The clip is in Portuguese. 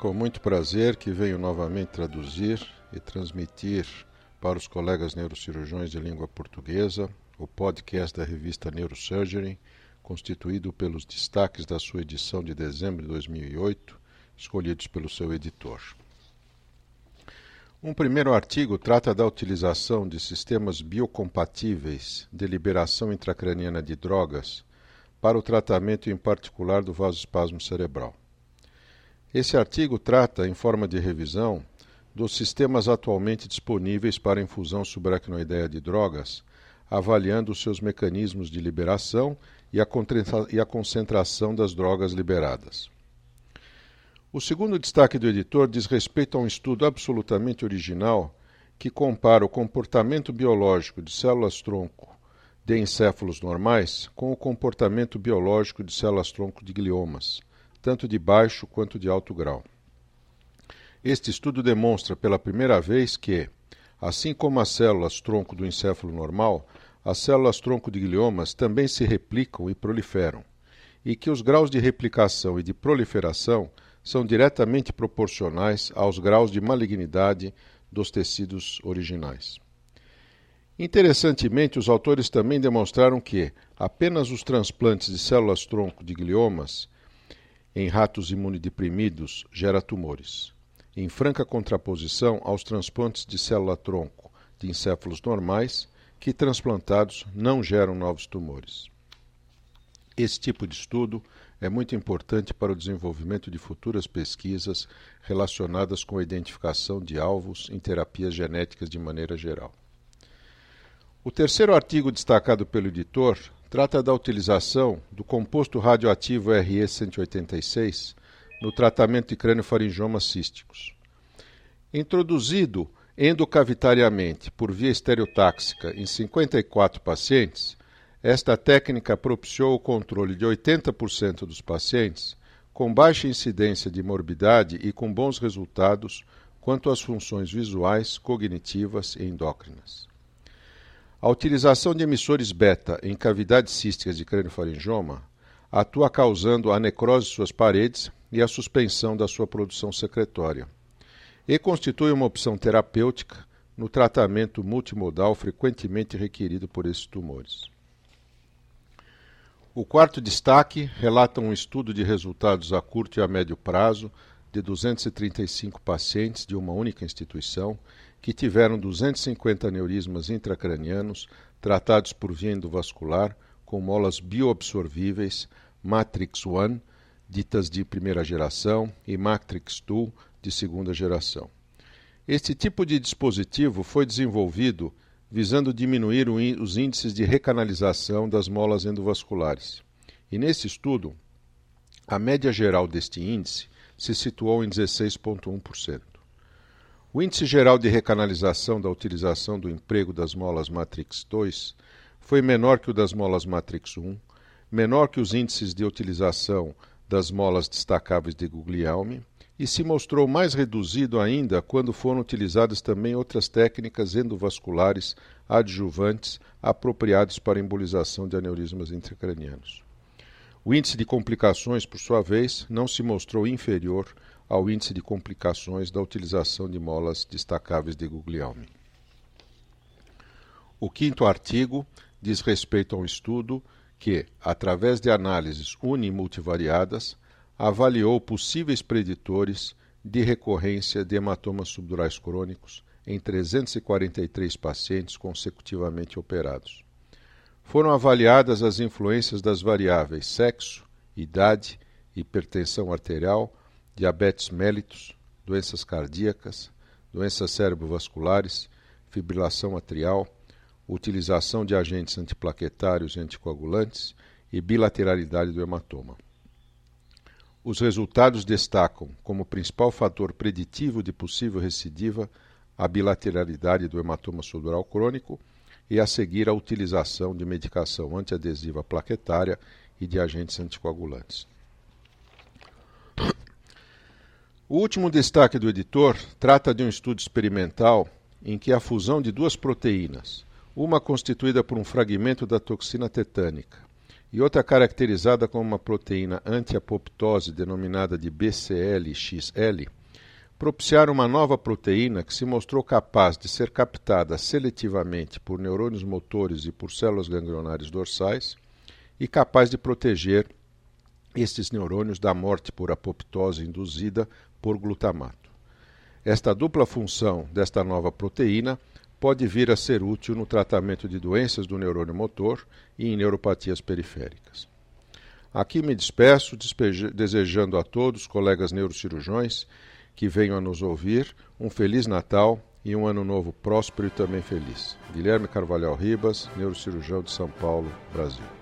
com muito prazer que venho novamente traduzir e transmitir para os colegas neurocirurgiões de língua portuguesa o podcast da revista Neurosurgery, constituído pelos destaques da sua edição de dezembro de 2008, escolhidos pelo seu editor. Um primeiro artigo trata da utilização de sistemas biocompatíveis de liberação intracraniana de drogas para o tratamento em particular do vasoespasmo cerebral. Esse artigo trata, em forma de revisão, dos sistemas atualmente disponíveis para infusão subaracnoideia de drogas, avaliando os seus mecanismos de liberação e a concentração das drogas liberadas. O segundo destaque do editor diz respeito a um estudo absolutamente original que compara o comportamento biológico de células-tronco de encéfalos normais com o comportamento biológico de células-tronco de gliomas, tanto de baixo quanto de alto grau. Este estudo demonstra pela primeira vez que, assim como as células-tronco do encéfalo normal, as células-tronco de gliomas também se replicam e proliferam, e que os graus de replicação e de proliferação são diretamente proporcionais aos graus de malignidade dos tecidos originais. Interessantemente, os autores também demonstraram que apenas os transplantes de células-tronco de gliomas em ratos imunodeprimidos gera tumores, em franca contraposição aos transplantes de célula-tronco de encéfalos normais, que transplantados não geram novos tumores. Esse tipo de estudo é muito importante para o desenvolvimento de futuras pesquisas relacionadas com a identificação de alvos em terapias genéticas de maneira geral. O terceiro artigo destacado pelo editor trata da utilização do composto radioativo RE-186 no tratamento de craniofaringiomas císticos. Introduzido endocavitariamente por via estereotáxica em 54 pacientes, esta técnica propiciou o controle de 80% dos pacientes, com baixa incidência de morbidade e com bons resultados quanto às funções visuais, cognitivas e endócrinas. A utilização de emissores beta em cavidades císticas de craniofaringioma atua causando a necrose de suas paredes e a suspensão da sua produção secretória, e constitui uma opção terapêutica no tratamento multimodal frequentemente requerido por esses tumores. O quarto destaque relata um estudo de resultados a curto e a médio prazo de 235 pacientes de uma única instituição que tiveram 250 aneurismas intracranianos tratados por via endovascular com molas bioabsorvíveis Matrix 1, ditas de primeira geração, e Matrix 2, de segunda geração. Este tipo de dispositivo foi desenvolvido visando diminuir os índices de recanalização das molas endovasculares. E nesse estudo, a média geral deste índice se situou em 16,1%. O índice geral de recanalização da utilização do emprego das molas Matrix 2 foi menor que o das molas Matrix 1, menor que os índices de utilização das molas destacáveis de Guglielmi e se mostrou mais reduzido ainda quando foram utilizadas também outras técnicas endovasculares adjuvantes apropriadas para embolização de aneurismas intracranianos. O índice de complicações, por sua vez, não se mostrou inferior ao índice de complicações da utilização de molas destacáveis de Guglielmi. O quinto artigo diz respeito a um estudo que, através de análises uni- e multivariadas, avaliou possíveis preditores de recorrência de hematomas subdurais crônicos em 343 pacientes consecutivamente operados. Foram avaliadas as influências das variáveis sexo, idade, hipertensão arterial, diabetes mellitus, doenças cardíacas, doenças cerebrovasculares, fibrilação atrial, utilização de agentes antiplaquetários e anticoagulantes e bilateralidade do hematoma. Os resultados destacam como principal fator preditivo de possível recidiva a bilateralidade do hematoma subdural crônico e a seguir a utilização de medicação antiadesiva plaquetária e de agentes anticoagulantes. O último destaque do editor trata de um estudo experimental em que a fusão de duas proteínas, uma constituída por um fragmento da toxina tetânica e outra caracterizada como uma proteína anti-apoptose denominada de BCL-XL, propiciaram uma nova proteína que se mostrou capaz de ser captada seletivamente por neurônios motores e por células ganglionares dorsais e capaz de proteger estes neurônios da morte por apoptose induzida por glutamato. Esta dupla função desta nova proteína pode vir a ser útil no tratamento de doenças do neurônio motor e em neuropatias periféricas. Aqui me despeço, desejando a todos, colegas neurocirurgiões, que venham a nos ouvir, um Feliz Natal e um Ano Novo próspero e também feliz. Guilherme Carvalhal Ribas, neurocirurgião de São Paulo, Brasil.